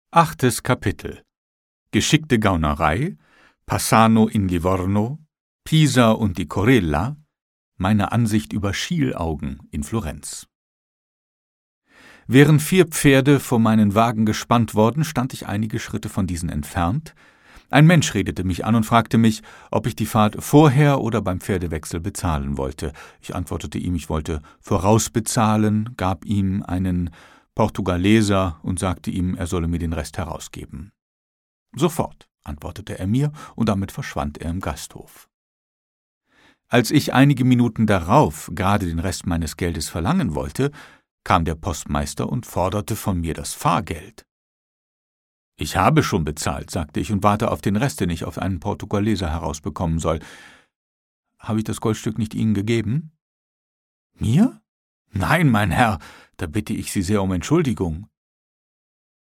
8. Kapitel. Geschickte Gaunerei, Passano in Livorno, Pisa und die Corella, meine Ansicht über Schielaugen in Florenz. Wären 4 Pferde vor meinen Wagen gespannt worden, stand ich einige Schritte von diesen entfernt. Ein Mensch redete mich an und fragte mich, ob ich die Fahrt vorher oder beim Pferdewechsel bezahlen wollte. Ich antwortete ihm, ich wollte vorausbezahlen, gab ihm einen Portugaleser und sagte ihm, er solle mir den Rest herausgeben. »Sofort«, antwortete er mir, und damit verschwand er im Gasthof. Als ich einige Minuten darauf gerade den Rest meines Geldes verlangen wollte, kam der Postmeister und forderte von mir das Fahrgeld. »Ich habe schon bezahlt«, sagte ich, und warte auf den Rest, den ich auf einen Portugaleser herausbekommen soll. »Habe ich das Goldstück nicht Ihnen gegeben?« »Mir? Nein, mein Herr, da bitte ich Sie sehr um Entschuldigung.«